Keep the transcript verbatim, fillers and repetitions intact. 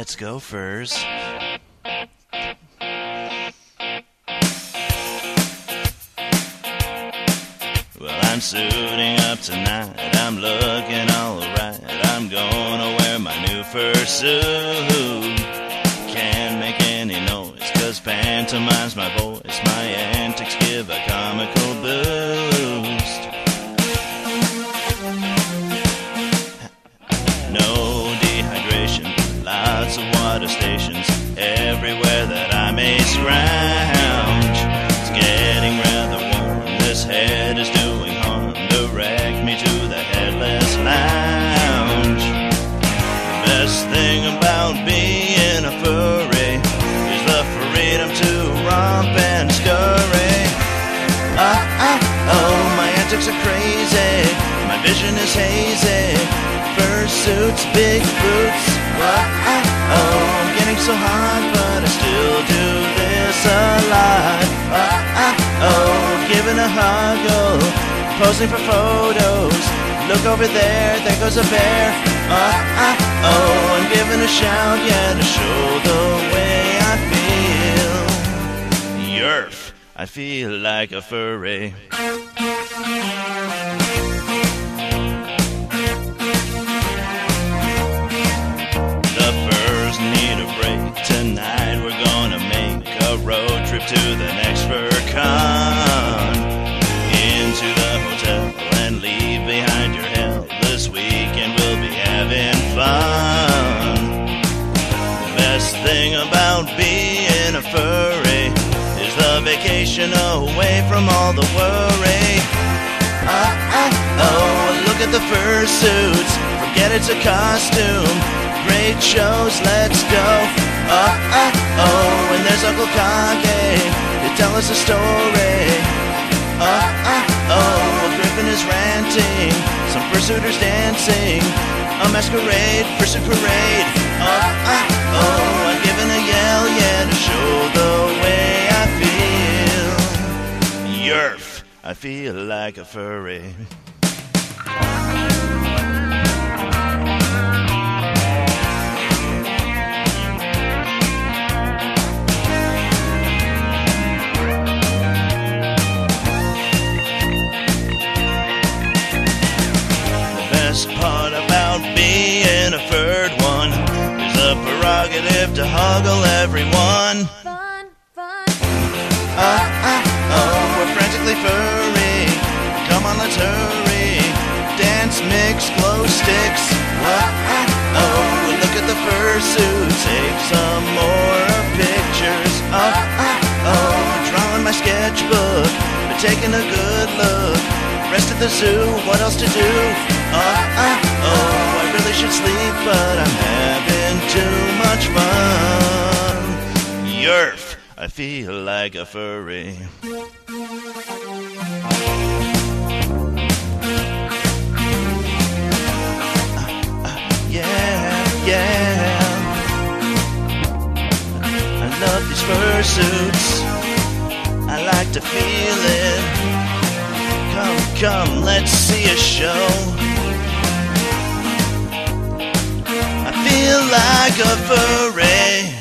Let's go, furs. Well, I'm suiting up tonight. I'm looking all right. I'm gonna wear my new fursuit. Can't make any noise, cause pantomime's my voice. My antics give a comical boost. No dehydration, lots of water stations everywhere that I may scrounge. It's getting rather warm, this head is doing harm. Direct me to the Headless Lounge. The best thing about being a furry is the freedom to romp and scurry. Ah, ah, oh, my antics are crazy, my vision is hazy. Fursuits, big boots, what? Ah, oh, I'm getting so hot, but I still do this a lot. Ah, ah, oh, giving a hug, oh, posing for photos. Look over there, there goes a bear. Ah, ah, oh, I'm giving a shout, yeah, to show the way I feel. Yerf, I feel like a furry. Need a break. Tonight we're gonna make a road trip to the next FurCon. Into the hotel and leave behind your hell. This weekend we'll be having fun. The best thing about being a furry is the vacation away from all the worry. Ah, ah, oh, look at the fursuits. Forget it's a costume. Great shows, let's go. Oh, oh, oh, and there's Uncle Kage to tell us a story. Oh, oh, oh, a griffin is ranting, some fursuiters dancing, a masquerade, fursuit parade. Oh, oh, oh, I'm giving a yell, yeah, to show the way I feel. Yerf, I feel like a furry. Part about being a furred one is the prerogative to huggle everyone. Fun, fun. Ah, ah, oh, we're frantically furry. Come on, let's hurry. Dance, mix, glow sticks. Ah, ah, oh, look at the fursuit. Take some more pictures. Ah, ah, oh, drawing my sketchbook, but taking a good look. Rest at the zoo, what else to do? Oh, oh, oh, I really should sleep, but I'm having too much fun. Yerf, I feel like a furry. Uh, uh, yeah, yeah. I love these fursuits. I like to feel it. Come, come, let's see a show. I feel like a furry.